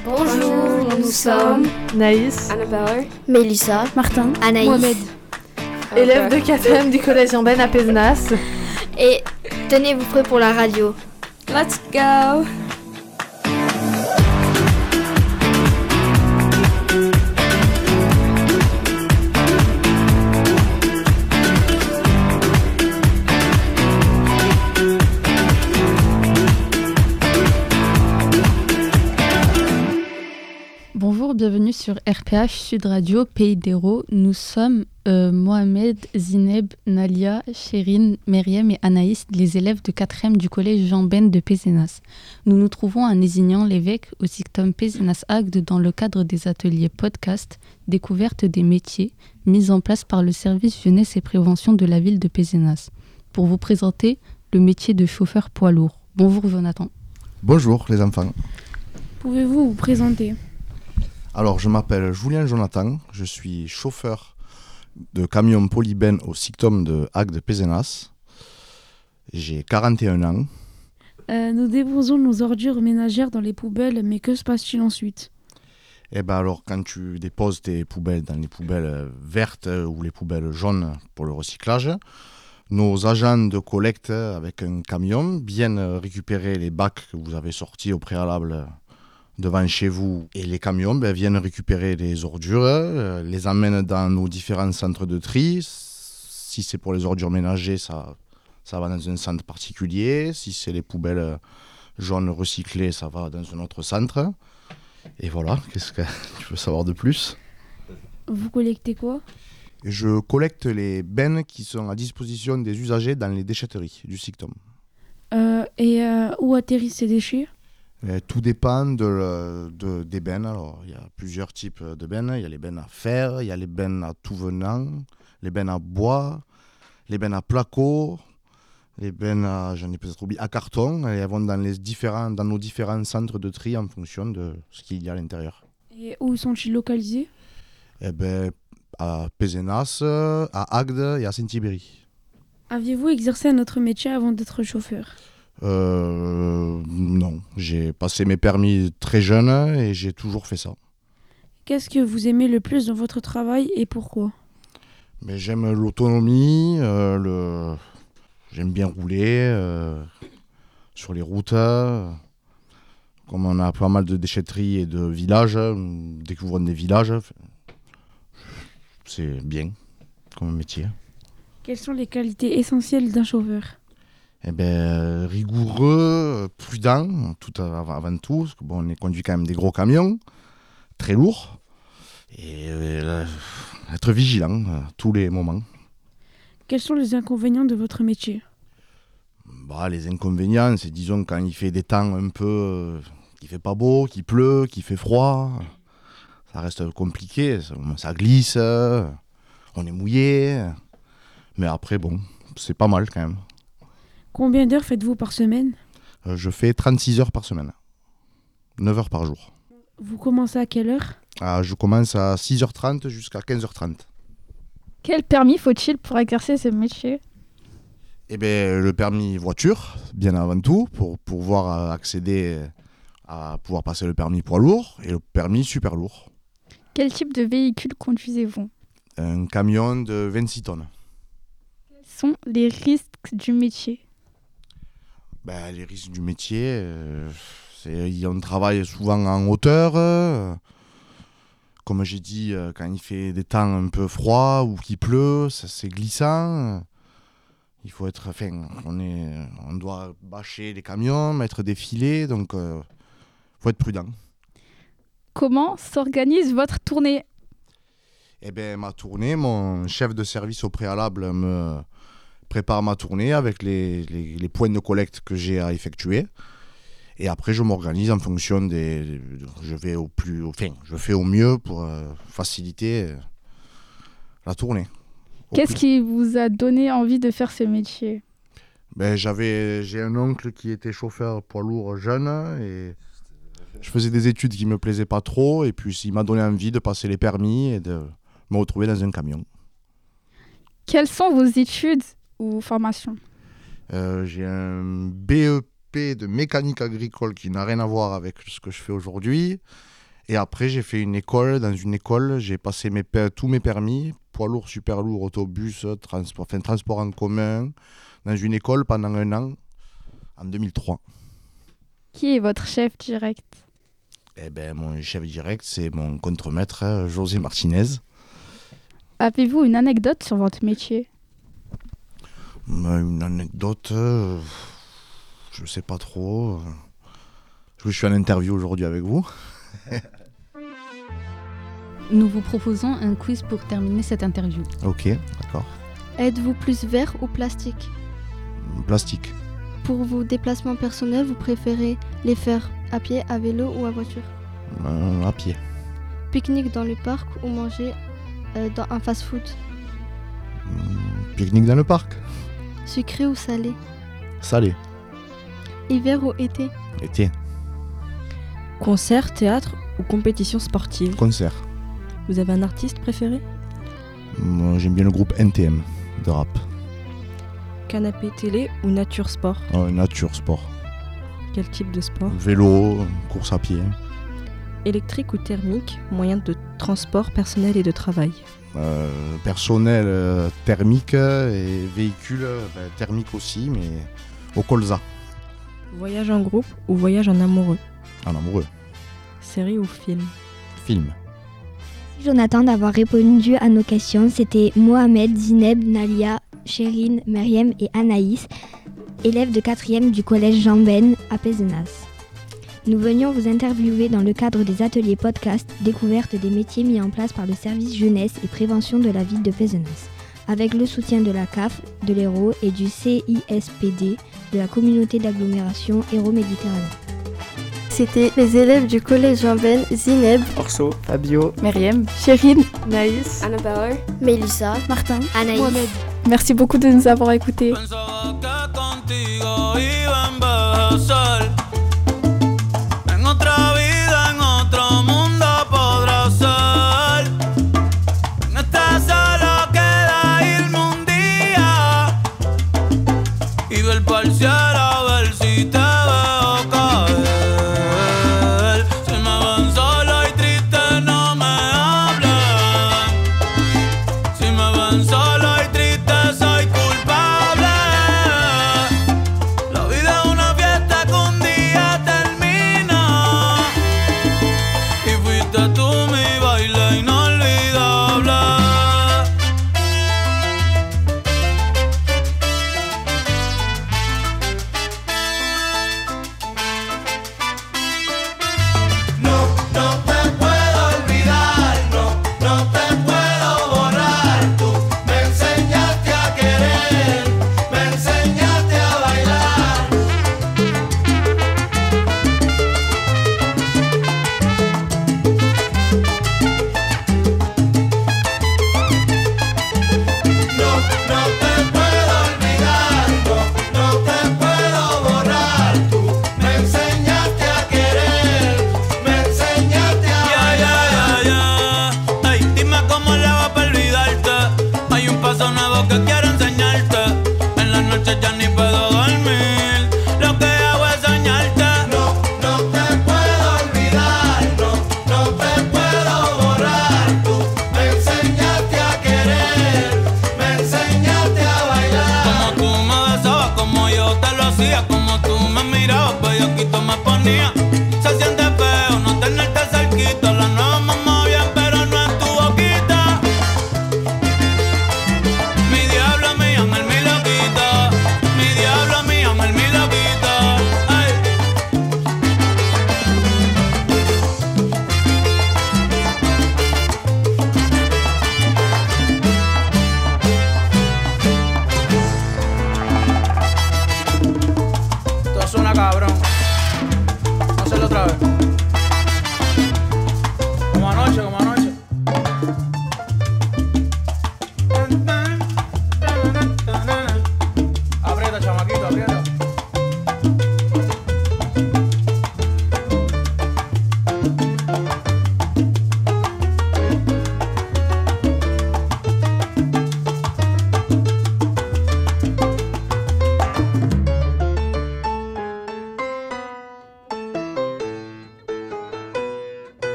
Bonjour, nous sommes Naïs, Annabelle, Mélissa, Martin, Anaïs, Mohamed, élève de 4e du collège Jean Ben à Pézenas. et tenez-vous prêts pour la radio. let's go! Bonjour, bienvenue sur RPH Sud Radio, Pays d'Hérault. Nous sommes Mohamed, Zineb, Nalia, Chérine, Meriem et Anaïs, les élèves de 4e du collège Jean Ben de Pézenas. Nous nous trouvons à Nézignan-l'Évêque au SICTOM Pézenas Agde dans le cadre des ateliers podcast, découverte des métiers, mis en place par le service jeunesse et prévention de la ville de Pézenas. Pour vous présenter le métier de chauffeur poids lourd. Bonjour Jonathan. Bonjour les enfants. Pouvez-vous vous présenter ? Alors je m'appelle Julien Jonathan, je suis chauffeur de camion polyben au SICTOM de Agde-Pézenas. J'ai 41 ans. Nous déposons nos ordures ménagères dans les poubelles, mais que se passe-t-il ensuite ? Et ben alors quand tu déposes tes poubelles dans les poubelles vertes ou les poubelles jaunes pour le recyclage, nos agents de collecte avec un camion viennent récupérer les bacs que vous avez sortis au préalable devant chez vous, et les camions viennent récupérer les ordures, les emmènent dans nos différents centres de tri. Si c'est pour les ordures ménagères, ça va dans un centre particulier. Si c'est les poubelles jaunes recyclées, ça va dans un autre centre. Et voilà, qu'est-ce que tu veux savoir de plus ? Vous collectez quoi ? Je collecte les bennes qui sont à disposition des usagers dans les déchetteries du SICTOM. Où atterrissent ces déchets ? Tout dépend des bennes. Alors, il y a plusieurs types de bennes. Il y a les bennes à fer, il y a les bennes à tout venant, les bennes à bois, les bennes à placo, les bennes à, j'en ai peut-être oublié, à carton. Et elles vont dans nos différents centres de tri en fonction de ce qu'il y a à l'intérieur. Et où sont-ils localisés ? À Pézenas, à Agde et à Saint-Ibéry. Aviez-vous exercé un autre métier avant d'être chauffeur ? Non, j'ai passé mes permis très jeune et j'ai toujours fait ça. Qu'est-ce que vous aimez le plus dans votre travail et pourquoi ? Mais j'aime l'autonomie, j'aime bien rouler sur les routes. Comme on a pas mal de déchetteries et de villages, nous découvrons des villages. C'est bien comme métier. Quelles sont les qualités essentielles d'un chauffeur ? Rigoureux, prudent, tout avant tout, parce que on est conduit quand même des gros camions, très lourds, et être vigilant à tous les moments. Quels sont les inconvénients de votre métier ? Les inconvénients, c'est disons quand il fait des temps un peu, qu'il fait pas beau, qu'il pleut, qu'il fait froid, ça reste compliqué, ça glisse, on est mouillé, mais après c'est pas mal quand même. Combien d'heures faites-vous par semaine ? Je fais 36 heures par semaine, 9 heures par jour. Vous commencez à quelle heure ? Je commence à 6h30 jusqu'à 15h30. Quel permis faut-il pour exercer ce métier ? Le permis voiture, bien avant tout, pour pouvoir accéder à pouvoir passer le permis poids lourd et le permis super lourd. Quel type de véhicule conduisez-vous ? Un camion de 26 tonnes. Quels sont les risques du métier ? Les risques du métier, on travaille souvent en hauteur. Comme j'ai dit, quand il fait des temps un peu froids ou qu'il pleut, c'est glissant. Il faut être, on doit bâcher les camions, mettre des filets, donc faut être prudent. Comment s'organise votre tournée ? Ma tournée, mon chef de service au préalable me prépare ma tournée avec les points de collecte que j'ai à effectuer. Et après, je m'organise en fonction je fais au mieux pour faciliter la tournée. Qu'est-ce qui vous a donné envie de faire ce métier ? J'ai un oncle qui était chauffeur poids lourd jeune et je faisais des études qui me plaisaient pas trop et puis il m'a donné envie de passer les permis et de me retrouver dans un camion. Quelles sont vos études ou formations ? J'ai un BEP CAP de mécanique agricole qui n'a rien à voir avec ce que je fais aujourd'hui. Et après, j'ai fait une école. Dans une école, j'ai passé tous mes permis, poids lourd, super lourd, autobus, transport en commun, dans une école pendant 1 an, en 2003. Qui est votre chef direct? Mon chef direct, c'est mon contremaître, José Martinez. Avez-vous une anecdote sur votre métier? Une anecdote, je sais pas trop. Je suis en interview aujourd'hui avec vous. Nous vous proposons un quiz pour terminer cette interview. Ok, d'accord. Êtes-vous plus verre ou plastique? Plastique. Pour vos déplacements personnels, vous préférez les faire à pied, à vélo ou à voiture? À pied. Pique-nique dans le parc ou manger dans un fast-food? Pique-nique dans le parc. Sucré ou salé? Salé. Hiver ou été? Été. Concert, théâtre ou compétition sportive? Concert. Vous avez un artiste préféré? Moi, j'aime bien le groupe NTM de rap. Canapé télé ou nature sport? Nature, sport. Quel type de sport? Vélo, course à pied. Électrique ou thermique, moyen de transport personnel et de travail? Personnel thermique et véhicule thermique aussi, mais au colza. Voyage en groupe ou voyage en amoureux? En amoureux. Série ou film? Film. Jonathan d'avoir répondu à nos questions. C'était Mohamed, Zineb, Nalia, Chérine, Meriem et Anaïs, élèves de 4e du collège Jean Ben à Pézenas. Nous venions vous interviewer dans le cadre des ateliers podcast découverte des métiers mis en place par le service jeunesse et prévention de la ville de Pézenas, avec le soutien de la CAF, de l'Hérault et du CISPD de la communauté d'agglomération Hérault-Méditerranée. C'était les élèves du collège Jean Ben, Zineb, Orso, Fabio, Meriem, Chérine, Naïs, Anna Bauer, Mélissa, Martin, Anaïs. Mohamed. merci beaucoup de nous avoir écoutés. Cabrón, hazlo otra vez.